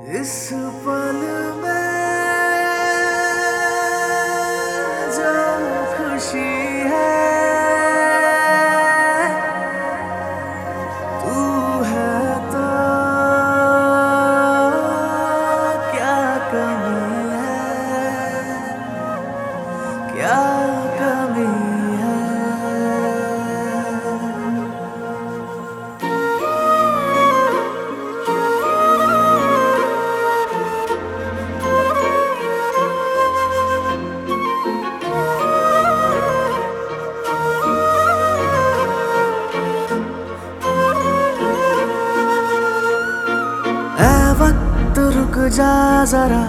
इस पल में जो खुशी है तू है तो क्या कमी है, क्या कमी है। वक्त रुक जा जरा,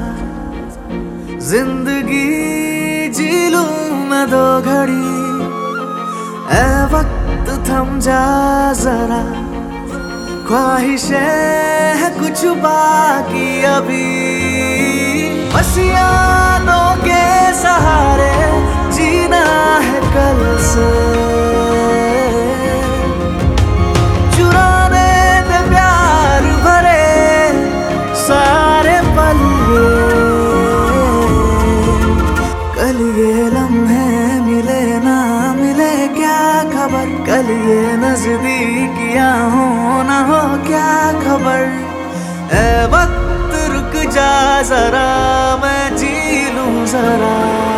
जिंदगी जी लूं मैं दो घड़ी। ऐ वक्त थम जा जरा, ख्वाहिशें है कुछ बाकी अभी। बस यादों के सहारे जीना है कल से, कल ये लम्हे मिले ना मिले क्या खबर, कल ये नजदीकियां हो ना हो क्या खबर। ऐ वक्त रुक जा जरा, मैं जी लूं जरा।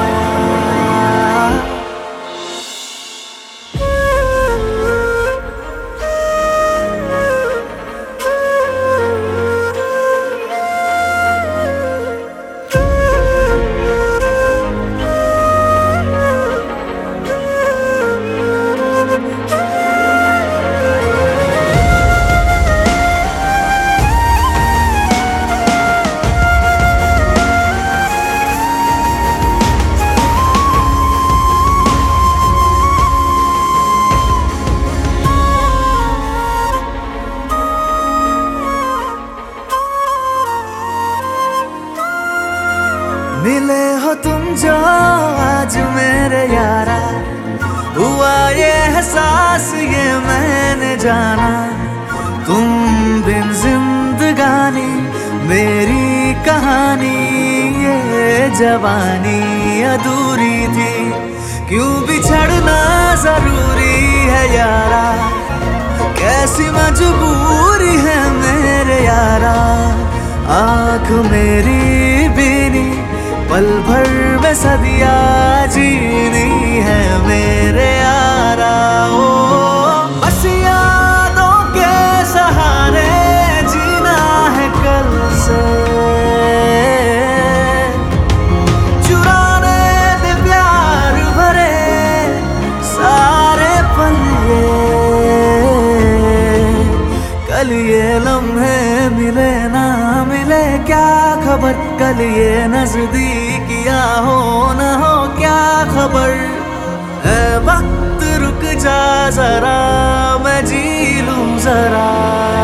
मिले हो तुम जो आज मेरे यारा, हुआ ये एहसास ये मैंने जाना। तुम बिन जिंदगानी मेरी कहानी, ये जवानी अधूरी थी। क्यों बिछड़ना जरूरी है यारा, कैसी मजबूरी है मेरे यारा। आँख मेरी बीनी पल भर में सदिया जीनी है मेरे यारा। ओ बस यादों के सहारे जीना है कल से, चुराने दे प्यार भरे सारे पल कल ये लम्हे मिले ना मिले क्या खबर, कल ये नजदीकियां हो ना हो क्या खबर। ऐ वक्त रुक जा जरा, मैं जी लूं जरा।